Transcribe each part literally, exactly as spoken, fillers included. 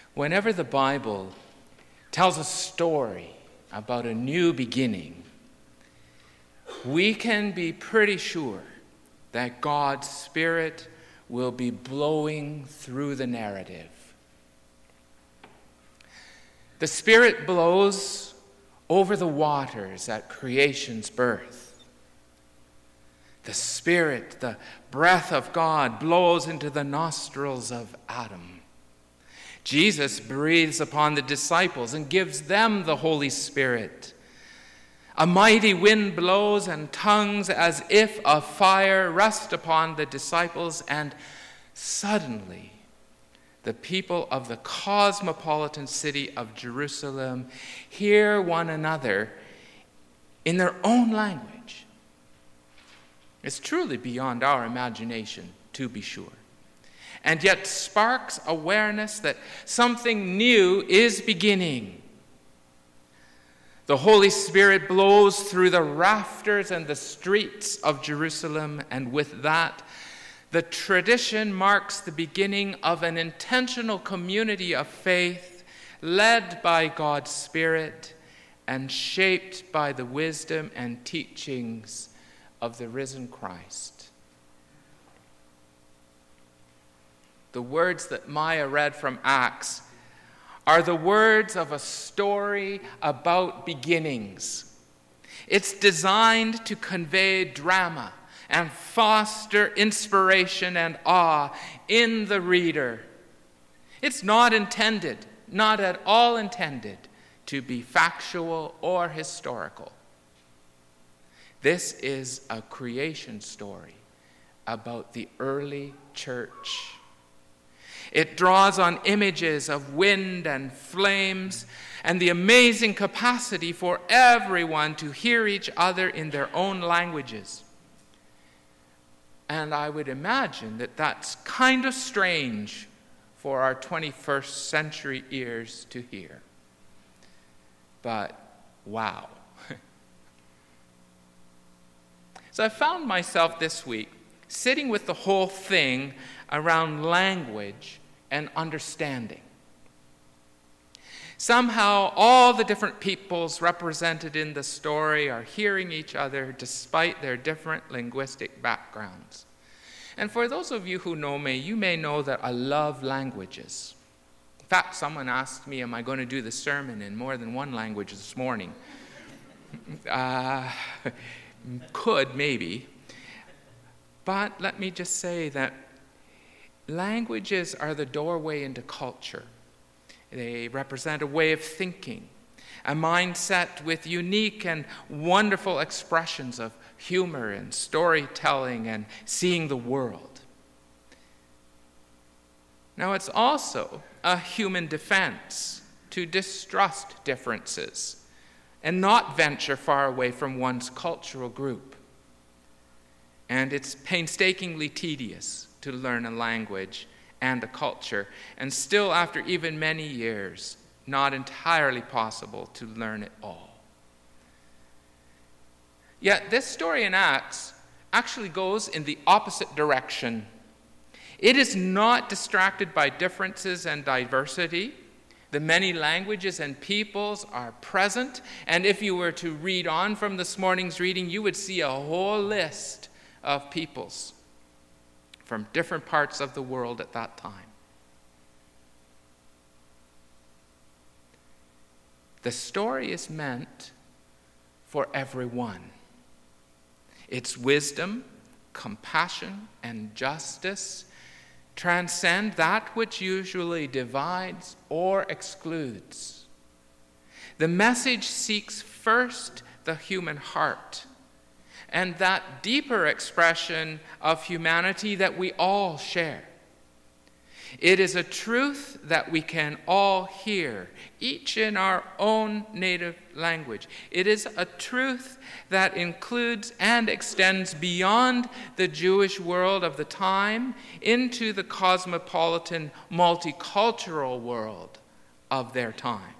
Whenever the Bible tells a story about a new beginning, we can be pretty sure that God's Spirit will be blowing through the narrative. The Spirit blows over the waters at creation's birth. The Spirit, the breath of God, blows into the nostrils of Adam. Jesus breathes upon the disciples and gives them the Holy Spirit. A mighty wind blows, and tongues as if of fire rest upon the disciples, and suddenly the people of the cosmopolitan city of Jerusalem hear one another in their own language. It's truly beyond our imagination, to be sure, and yet sparks awareness that something new is beginning. The Holy Spirit blows through the rafters and the streets of Jerusalem, and with that, the tradition marks the beginning of an intentional community of faith led by God's Spirit and shaped by the wisdom and teachings of the risen Christ. The words that Maya read from Acts are the words of a story about beginnings. It's designed to convey drama and foster inspiration and awe in the reader. It's not intended, not at all intended, to be factual or historical. This is a creation story about the early church. It draws on images of wind and flames and the amazing capacity for everyone to hear each other in their own languages. And I would imagine that that's kind of strange for our twenty-first century ears to hear. But wow. So I found myself this week sitting with the whole thing around language and understanding. Somehow, all the different peoples represented in the story are hearing each other despite their different linguistic backgrounds. And for those of you who know me, you may know that I love languages. In fact, someone asked me, am I going to do the sermon in more than one language this morning? Uh, could, maybe. But let me just say that languages are the doorway into culture. They represent a way of thinking, a mindset with unique and wonderful expressions of humor and storytelling and seeing the world. Now, it's also a human defense to distrust differences and not venture far away from one's cultural group. And it's painstakingly tedious to learn a language and a culture, and still, after even many years, not entirely possible to learn it all. Yet this story in Acts actually goes in the opposite direction. It is not distracted by differences and diversity. The many languages and peoples are present, and if you were to read on from this morning's reading, you would see a whole list of peoples from different parts of the world at that time. The story is meant for everyone. Its wisdom, compassion, and justice transcend that which usually divides or excludes. The message seeks first the human heart and that deeper expression of humanity that we all share. It is a truth that we can all hear, each in our own native language. It is a truth that includes and extends beyond the Jewish world of the time into the cosmopolitan, multicultural world of their time.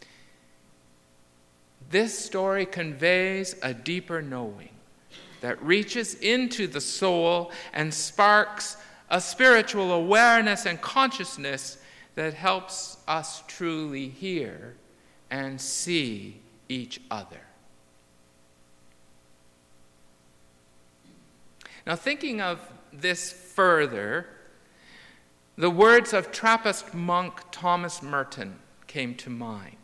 This story conveys a deeper knowing that reaches into the soul and sparks a spiritual awareness and consciousness that helps us truly hear and see each other. Now, thinking of this further, the words of Trappist monk Thomas Merton came to mind.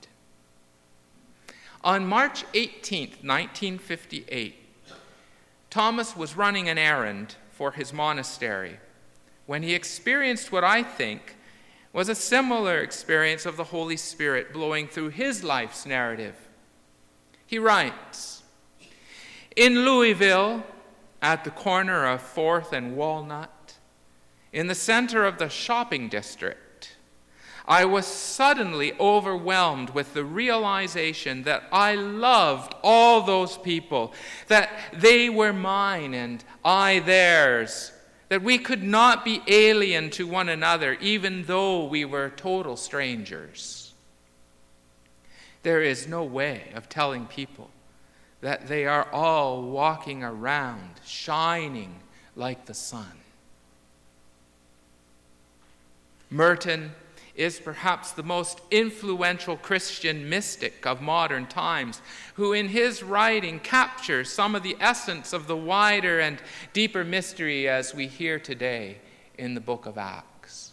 On March eighteenth, nineteen fifty-eight, Thomas was running an errand for his monastery when he experienced what I think was a similar experience of the Holy Spirit blowing through his life's narrative. He writes, "In Louisville, at the corner of fourth and Walnut, in the center of the shopping district, I was suddenly overwhelmed with the realization that I loved all those people, that they were mine and I theirs, that we could not be alien to one another even though we were total strangers. There is no way of telling people that they are all walking around shining like the sun." Merton is perhaps the most influential Christian mystic of modern times, who in his writing captures some of the essence of the wider and deeper mystery as we hear today in the book of Acts.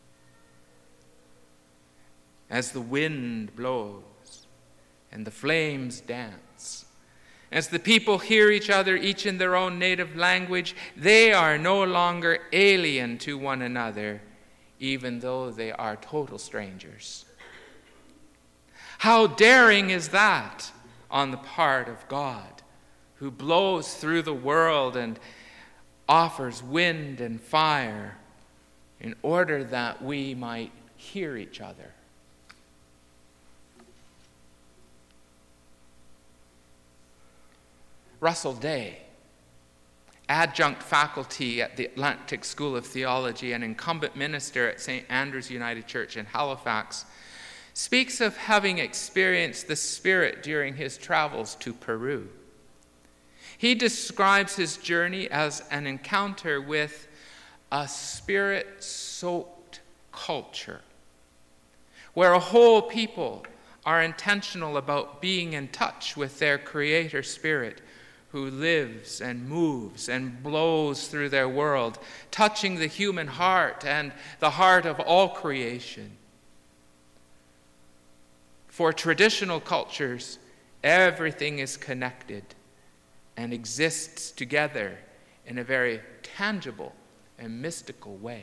As the wind blows and the flames dance, as the people hear each other, each in their own native language, they are no longer alien to one another, even though they are total strangers. How daring is that on the part of God, who blows through the world and offers wind and fire in order that we might hear each other. Russell Day, adjunct faculty at the Atlantic School of Theology and incumbent minister at Saint Andrew's United Church in Halifax, speaks of having experienced the Spirit during his travels to Peru. He describes his journey as an encounter with a Spirit-soaked culture, where a whole people are intentional about being in touch with their Creator Spirit, who lives and moves and blows through their world, touching the human heart and the heart of all creation. For traditional cultures, everything is connected and exists together in a very tangible and mystical way.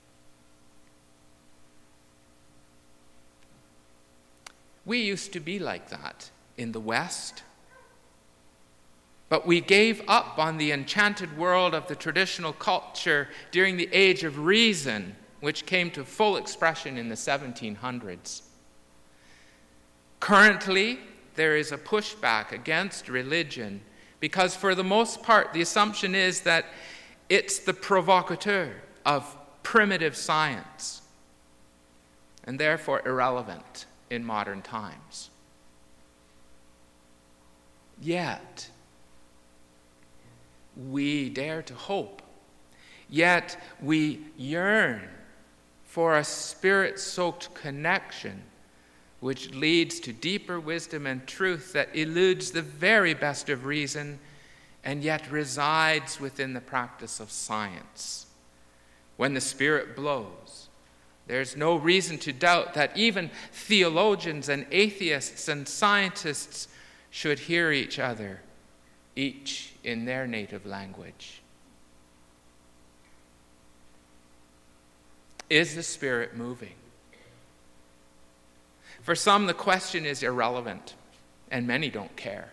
We used to be like that in the West. But we gave up on the enchanted world of the traditional culture during the Age of Reason, which came to full expression in the seventeen hundreds. Currently, there is a pushback against religion because, for the most part, the assumption is that it's the provocateur of primitive science and therefore irrelevant in modern times. Yet, we dare to hope, yet we yearn for a Spirit-soaked connection which leads to deeper wisdom and truth that eludes the very best of reason and yet resides within the practice of science. When the Spirit blows, there's no reason to doubt that even theologians and atheists and scientists should hear each other, each in their native language. Is the Spirit moving? For some, the question is irrelevant, and many don't care.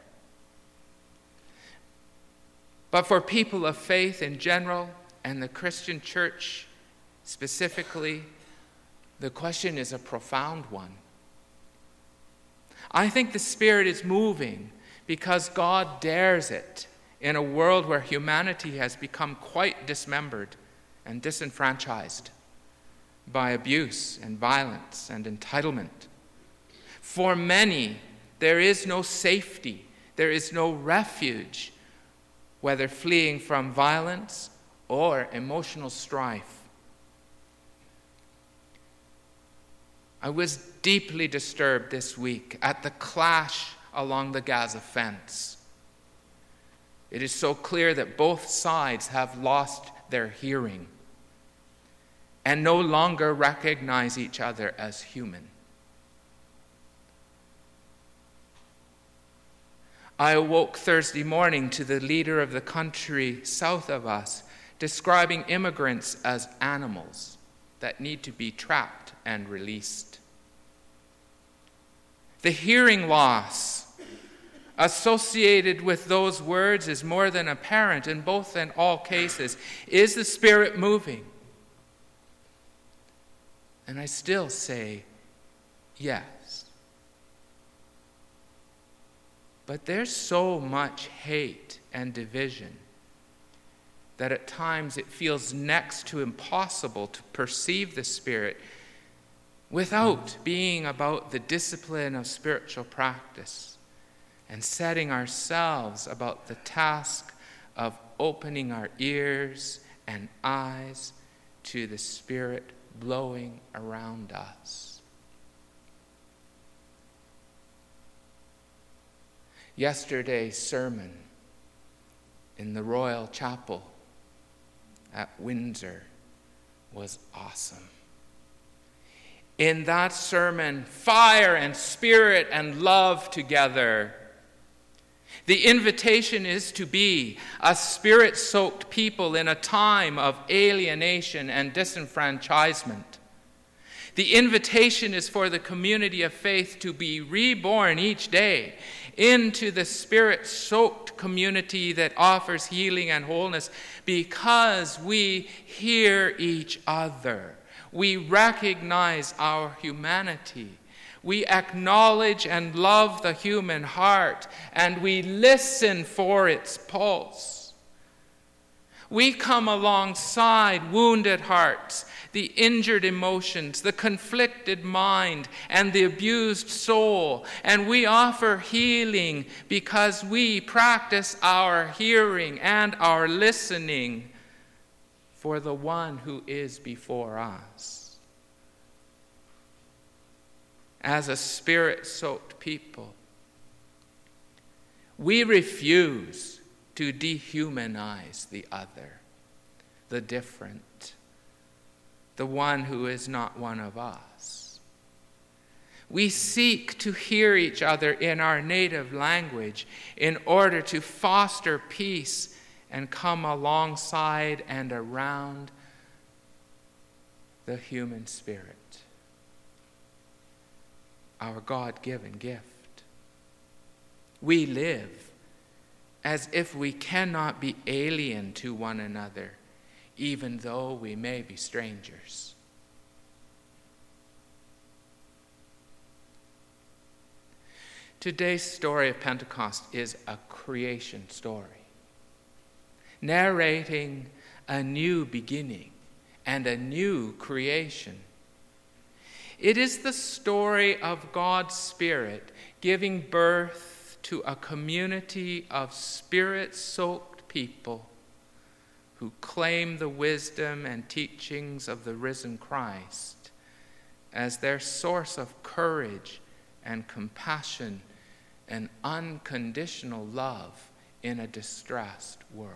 But for people of faith in general, and the Christian church specifically, the question is a profound one. I think the Spirit is moving because God dares it in a world where humanity has become quite dismembered and disenfranchised by abuse and violence and entitlement. For many, there is no safety, there is no refuge, whether fleeing from violence or emotional strife. I was deeply disturbed this week at the clash along the Gaza fence. It is so clear that both sides have lost their hearing and no longer recognize each other as human. I awoke Thursday morning to the leader of the country south of us describing immigrants as animals that need to be trapped and released. The hearing loss associated with those words is more than apparent in both and all cases. Is the Spirit moving? And I still say yes. But there's so much hate and division that at times it feels next to impossible to perceive the Spirit without being about the discipline of spiritual practice and setting ourselves about the task of opening our ears and eyes to the Spirit blowing around us. Yesterday's sermon in the Royal Chapel at Windsor was awesome. In that sermon, fire and spirit and love together. The invitation is to be a spirit-soaked people in a time of alienation and disenfranchisement. The invitation is for the community of faith to be reborn each day into the spirit-soaked community that offers healing and wholeness because we hear each other. We recognize our humanity. We acknowledge and love the human heart, and we listen for its pulse. We come alongside wounded hearts, the injured emotions, the conflicted mind, and the abused soul, and we offer healing because we practice our hearing and our listening for the one who is before us. As a spirit-soaked people, we refuse to dehumanize the other, the different, the one who is not one of us. We seek to hear each other in our native language in order to foster peace and come alongside and around the human spirit, our God-given gift. We live as if we cannot be alien to one another, even though we may be strangers. Today's story of Pentecost is a creation story, narrating a new beginning and a new creation. It is the story of God's Spirit giving birth to a community of spirit-soaked people who claim the wisdom and teachings of the risen Christ as their source of courage and compassion and unconditional love in a distressed world.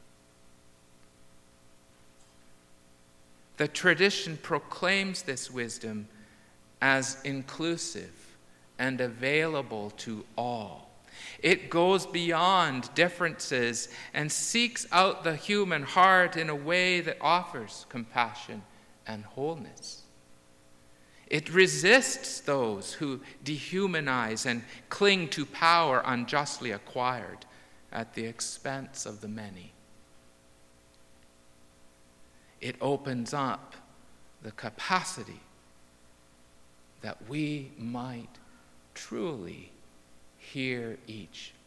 The tradition proclaims this wisdom as inclusive and available to all. It goes beyond differences and seeks out the human heart in a way that offers compassion and wholeness. It resists those who dehumanize and cling to power unjustly acquired at the expense of the many. It opens up the capacity that we might truly hear each